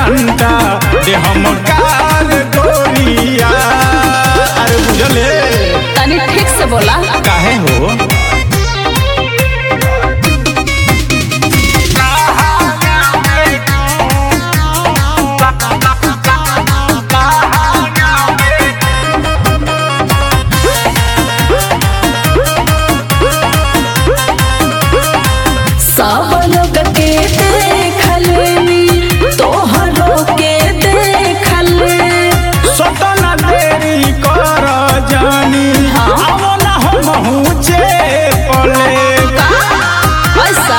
डंडा दे हम गार गोरिया। अरे बुझले तनी ठीक से बोला। काहे हो सब लोग के देखल तोहरो के देखल सोतना देरी कर जानी आवो ना हम हुचे पले ऐसा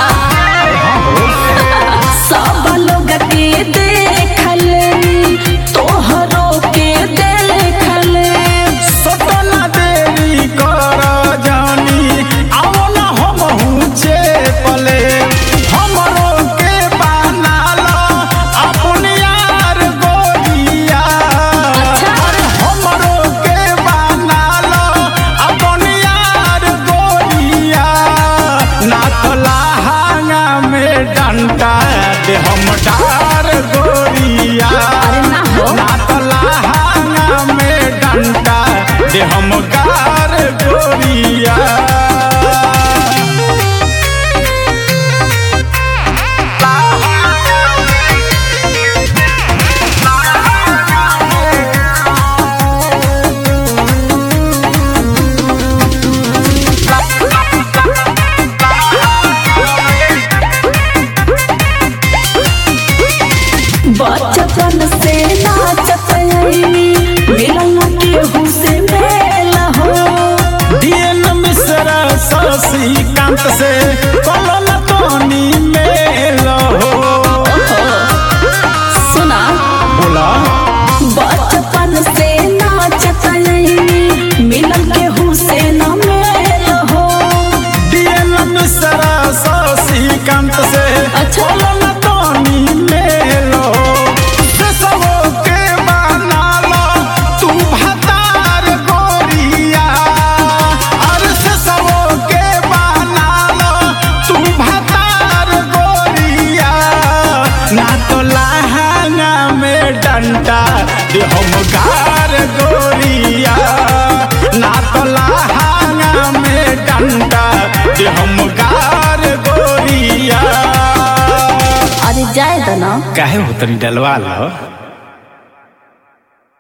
सब लोग के देखल तोहरो के देखल सोतना देरी कर जानी आवो ना हम हुचे पले हमरो के बना लो अपन यार गोरिया। अरे हमरो के बना लो अपन यार गोरिया। ना तो लहंगा में डंडा दे हम डार गोरिया। अरे ना हो। ना तो लहंगा में डंडा दे हम गार गोरिया। बचपन से नाचत आईनी मिलन केहू से मेल हो डीएन मिश्रा शशिकांत से कलम तोनी मेल हो। सुना बोला बचपन से नाचत आईनी मिलन केहू से न मेल हो डीएन मिश्रा शशिकांत से अच्छा। कलम तोनी मेल हो। सबो के बना लो तू भतार गोरिया। अरे सबो के बना लो तू भतार गोरिया। ना तो लहंगा में डंडा दे हम गार गोरिया। ना तो लहंगा में डंडा दे हम गार गोरिया। अरे जाए दो ना। काहे हो तनी डलवा लो।